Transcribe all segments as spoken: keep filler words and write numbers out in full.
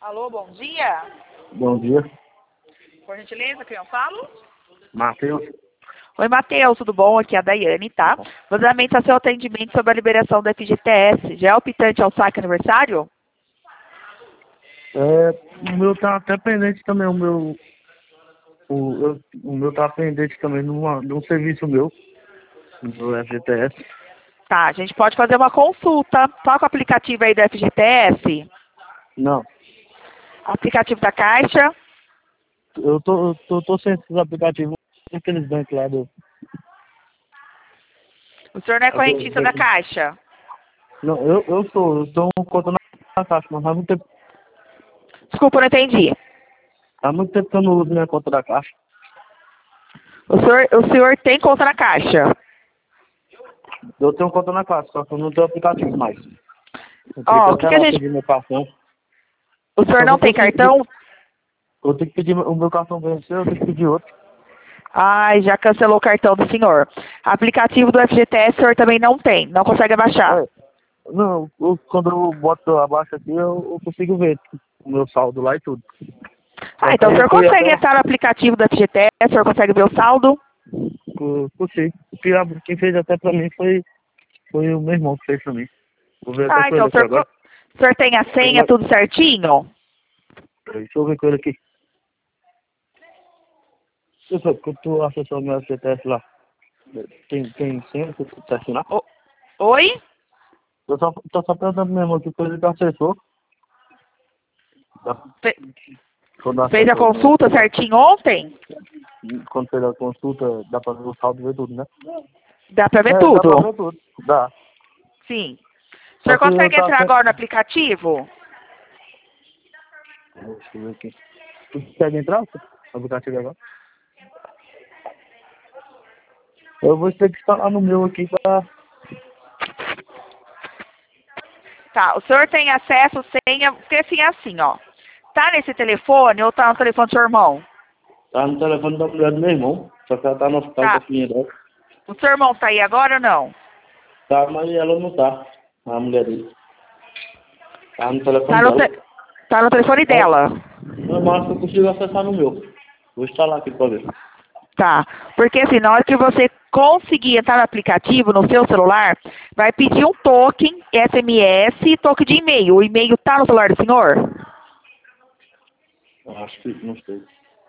Alô, bom dia. Bom dia. Por gentileza, quem eu falo? Matheus. Oi, Matheus, tudo bom? Aqui é a Daiane, tá? Vazamento a seu atendimento sobre a liberação do F G T S. Já é o pitante ao saque aniversário? É, o meu tá até pendente também, o meu. O, eu, o meu tá pendente também numa, num serviço meu, do F G T S. Tá, a gente pode fazer uma consulta. Qual que é o aplicativo aí do F G T S? Não. Aplicativo da Caixa? Eu tô, eu tô, tô sem esses aplicativos, aqueles bancos lá do. O senhor não é aqueles correntista da bancos- Caixa? Não, eu, eu sou, eu tô contando na caixa, mas há muito tempo, Desculpa, eu não entendi. há muito tempo que eu não uso minha conta da caixa. O senhor, o senhor tem conta na Caixa? Eu tenho conta na caixa, só que eu não tenho aplicativo mais. Eu tenho Ó, que o que, que a até lá gente... pedir meu cartão. O senhor Eu não vou tem conseguir. cartão? Eu tenho que pedir, o meu cartão venceu, eu tenho que pedir outro. Ai, já cancelou o cartão do senhor. Aplicativo do F G T S o senhor também não tem, não consegue abaixar. É, não, eu, quando eu boto abaixo aqui, eu, eu consigo ver o meu saldo lá e tudo. Ah, Só que então o aí eu senhor fui consegue até, entrar no aplicativo do F G T S, o senhor consegue ver o saldo? co- consigo. Que a- Quem fez até pra mim foi, foi o meu irmão que fez pra mim. Vou ver até Ah, com então ele o aqui senhor, agora. co- o senhor tem a senha, Mas, tudo certinho? deixa eu ver com ele aqui. Deixa eu ver, que tu acessou o meu F G T S lá. Tem, tem senha que tu tá assinar? O- Oi? Eu só, tô só perguntando pro meu irmão que coisa que acessou. Dá- Fe- Quando Fez a acessou o meu consulta celular. certinho ontem? Quando fez a consulta, dá pra ver o saldo e ver tudo, né? Dá pra ver É, dá pra tudo? ver tudo. Dá. Sim. O Só senhor que eu consegue tava entrar sem... agora no aplicativo? Deixa eu ver aqui. Tu consegue entrar no aplicativo agora? Eu vou ter que instalar no meu aqui pra... Tá, o senhor tem acesso, senha, porque assim é assim, ó. Tá nesse telefone ou tá no telefone do seu irmão? Tá no telefone da mulher do meu irmão. Só que ela tá no hospital com a Tá. filhinha dela. O seu irmão tá aí agora ou não? Tá, mas ela não tá. A mulher dele. Tá no telefone Tá no, dela. te- tá no telefone Mas, dela. mas mas eu consigo acessar no meu. Vou instalar aqui pra ver. Tá. Porque assim, na hora que você conseguir entrar no aplicativo, no seu celular, vai pedir um token, S M S e token de e-mail. O e-mail tá no celular do senhor? Acho que não sei.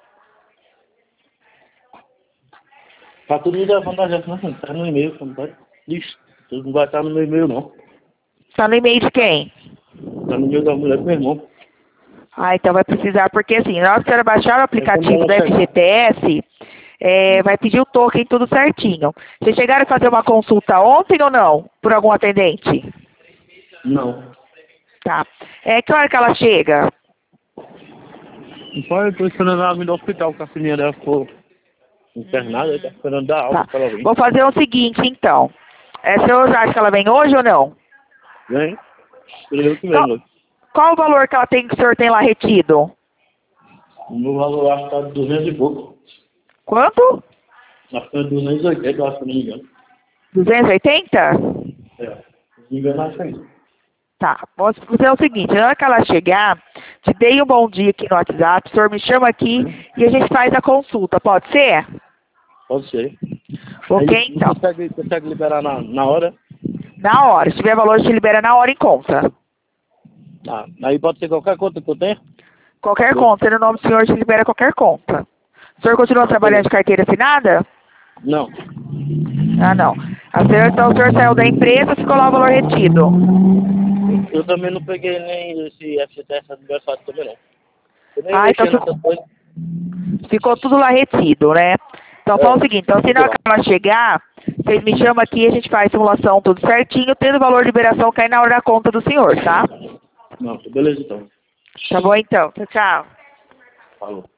Tá tudo no telefone da gente, não. Tá no e-mail, não tá? Ixi, tudo não vai estar no meu e-mail, não. Tá no e-mail de quem? Tá no e-mail da mulher do meu irmão. Ah, então vai precisar, porque assim, na hora que você baixar o É quando aplicativo ela do chegar. F G T S, é, vai pedir o token tudo certinho. Vocês chegaram a fazer uma consulta ontem ou não? Por algum atendente? Não. Tá. É, que hora que ela chega? Então eu tô esperando ela vir do hospital, porque a filhinha dela ficou internada, eu tô esperando dar alta Tá. pra ela vir. Vou fazer o seguinte, então. É, o senhor acha que ela vem hoje ou não? Vem? Eu que Qual, venho hoje. qual o valor que ela tem, que o senhor tem lá retido? O meu valor acho que tá de duzentos e pouco. Quanto? Acho que é duzentos e oitenta, eu acho que não me engano. duzentos e oitenta? É. Se não me engano, acho que é isso. Tá. Vou fazer o seguinte, na hora que ela chegar, te dei um bom dia aqui no WhatsApp, o senhor me chama aqui e a gente faz a consulta, pode ser? Pode ser. Ok, Aí então. consegue, consegue liberar na, na hora? Na hora. Se tiver valor, a gente libera na hora em conta. Tá. Aí pode ser qualquer conta que eu tenha? Qualquer Eu- conta. No nome do senhor, a gente libera qualquer conta. O senhor continua trabalhando de carteira assinada? Não. Ah, não. A senhora, então, o senhor saiu da empresa, ficou lá o valor retido. Eu também não peguei nem esse F G T S aniversário também não. Eu nem Ah, então mexi ficou, nessas coisas. ficou tudo lá retido, né? Então, fala o É, seguinte, então, se tudo na hora lá. que ela chegar, vocês me chamam aqui, a gente faz simulação tudo certinho, tendo o valor de liberação cair na hora da conta do senhor, tá? Não, beleza então. Tá bom, então. Tchau, tchau. Falou.